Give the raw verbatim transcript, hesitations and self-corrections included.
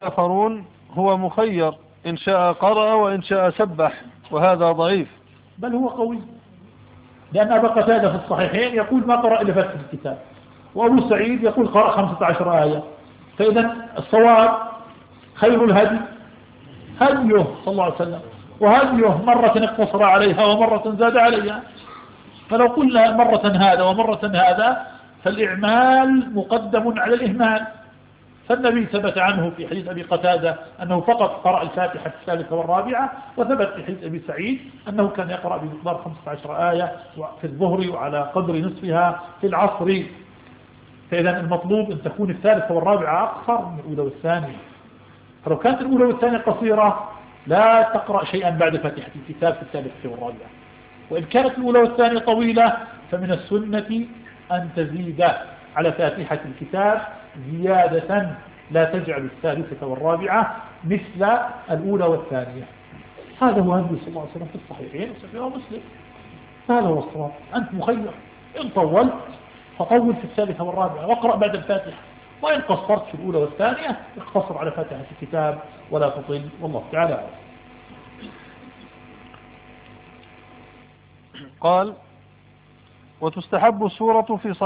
آخرون هو مخير إن شاء قرأ وإن شاء سبح، وهذا ضعيف. بل هو قوي، لأن أبا قتادة في الصحيحين يقول ما قرأ إلا فتح الكتاب، وأبو سعيد يقول قرأ خمسة عشر آية. فإذا الصواب خير الهدي هديه صلى الله عليه وسلم، وهديه مرة اقتصر عليها ومرة زاد عليها. فلو قلنا مرة هذا ومرة هذا فالإعمال مقدم على الإهمال. فالنبي ثبت عنه في حديث أبي قتادة أنه فقط قرأ الفاتحة في الثالثة والرابعة، وثبت في حديث أبي سعيد أنه كان يقرأ بمقدار خمسة عشر آية في الظهر وعلى قدر نصفها في العصر. فإذا المطلوب أن تكون الثالثة والرابعة أقصر من الأولى والثانية. فلو كانت الأولى والثانية قصيرة لا تقرأ شيئا بعد فاتحة الكتاب في الثالثة والرابعة، وإن كانت الأولى والثانية طويلة فمن السنة أن تزيد على فاتحة الكتاب زيادة لا تجعل الثالثة والرابعة مثل الأولى والثانية. هذا هو هدي صلى الله عليه وسلم في الصحيحين وصحيح مسلم. هذا هو الصواب. أنت مخير، إن طولت فطول في الثالثة والرابعة واقرأ بعد الفاتحة، وإن قصرت في الأولى والثانية اقتصر على فاتحة الكتاب ولا تطل، والله تعالى أعلم. قال: وتستحب السورة في صلاة